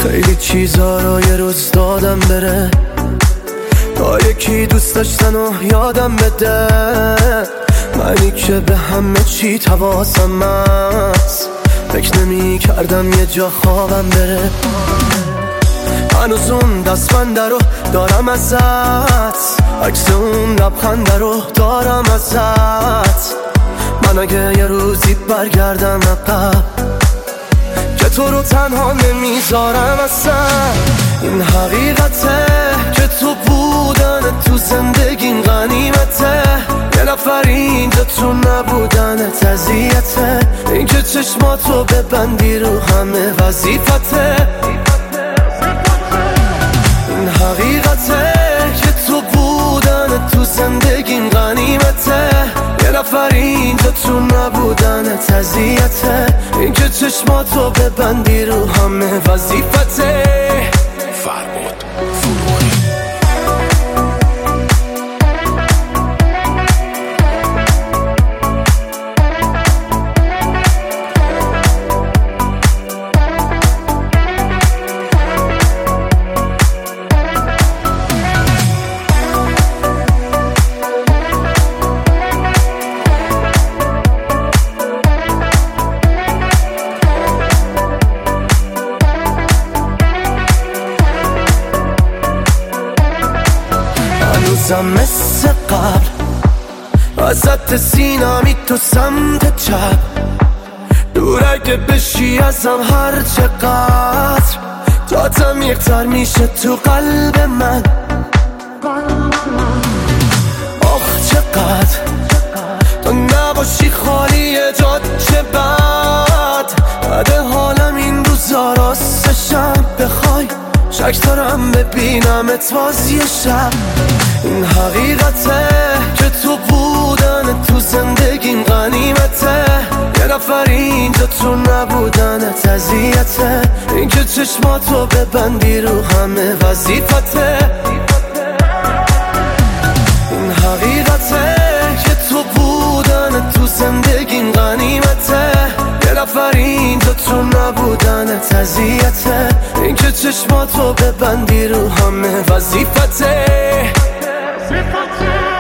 خیلی چیزا رو یه روز دادم بره، تا یکی دوست داشتن و یادم بده. منی که به همه چی حواسم هست، فکر نمی کردم یه جا خوابم بره. هنوز اون دستبنده رو دارم ازت، عکس اون لبخنده رو دارم ازت. من اگه یه روزی برگردم عقب، که تو رو تنها نمیذارم اصلا. این حقیقته که تو بودن تو زندگیم غنیمته، یه نفر اینجا تو نبودن اذیته. این که چشماتو ببندی رو همه وظیفته. این حقیقته که تو بودن تو زندگیم غنیمته، یه نفر اینجا تو نبودن اذیته. این که چشماتو ببندی رو همه وظیفته. فرباد فروغی. هنوزم مثل قبل وسط سینمی تو سمت چپ، دور اگه بشی ازم هر چقدر، جاتم یکتر میشه تو قلب من. آخ چقدر تو نباشی خالی جات، چه بد حالم این روزا راستشم. بخوای شک دارم ببینمت بازی شب. این حقیقته که تو بودن تو زندگیم غنیمته، یه نفر اینجا تو نبودن اذیته. این که چشماتو ببندی رو همه وظیفته. این حقیقته که تو بودن تو زندگیم غنیمته، یه نفر اینجا تو نبودن اذیته. این که چشماتو ببندی رو همه وظیفته.